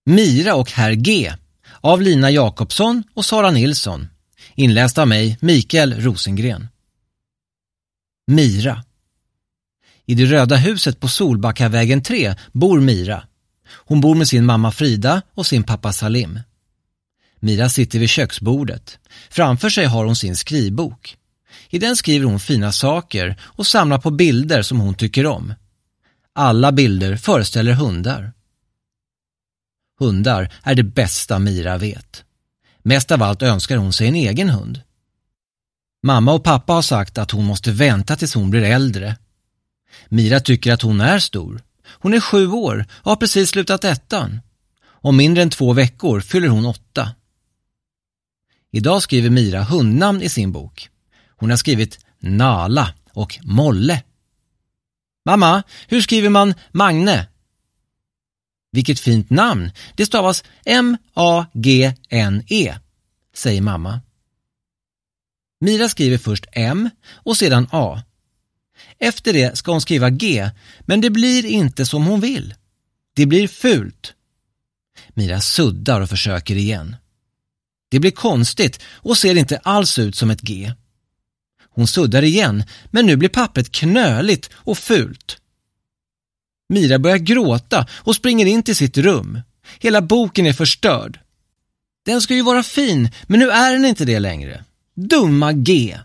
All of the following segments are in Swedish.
Mira och Herr G av Lina Jakobsson och Sara Nilsson. Inläst av mig, Mikael Rosengren. Mira. I det röda huset på Solbackavägen 3 bor Mira. Hon bor med sin mamma Frida och sin pappa Salim. Mira sitter vid köksbordet. Framför sig har hon sin skrivbok. I den skriver hon fina saker och samlar på bilder som hon tycker om. Alla bilder föreställer hundar. Hundar är det bästa Mira vet. Mest av allt önskar hon sig en egen hund. Mamma och pappa har sagt att hon måste vänta tills hon blir äldre. Mira tycker att hon är stor. Hon är 7 år och har precis slutat 1:an. Om mindre än 2 veckor fyller hon 8. Idag skriver Mira hundnamn i sin bok. Hon har skrivit Nala och Molle. Mamma, hur skriver man Magne? Vilket fint namn. Det stavas M-A-G-N-E, säger mamma. Mira skriver först M och sedan A. Efter det ska hon skriva G, men det blir inte som hon vill. Det blir fult. Mira suddar och försöker igen. Det blir konstigt och ser inte alls ut som ett G. Hon suddar igen, men nu blir pappret knöligt och fult. Mira börjar gråta och springer in till sitt rum. Hela boken är förstörd. Den ska ju vara fin, men nu är den inte det längre. Dumma G.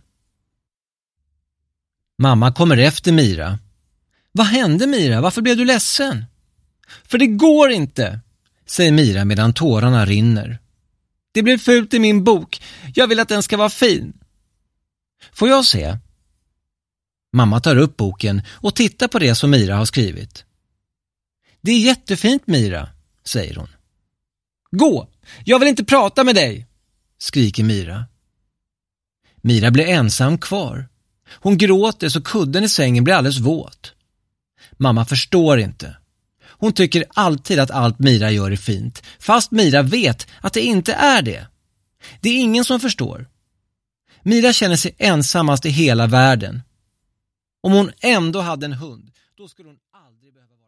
Mamma kommer efter Mira. Vad hände Mira? Varför blev du ledsen? För det går inte, säger Mira medan tårarna rinner. Det blev fult i min bok. Jag vill att den ska vara fin. Får jag se? Mamma tar upp boken och tittar på det som Mira har skrivit. Det är jättefint, Mira, säger hon. Gå! Jag vill inte prata med dig, skriker Mira. Mira blir ensam kvar. Hon gråter så kudden i sängen blir alldeles våt. Mamma förstår inte. Hon tycker alltid att allt Mira gör är fint, fast Mira vet att det inte är det. Det är ingen som förstår. Mira känner sig ensammast i hela världen. Om hon ändå hade en hund, då skulle hon aldrig behöva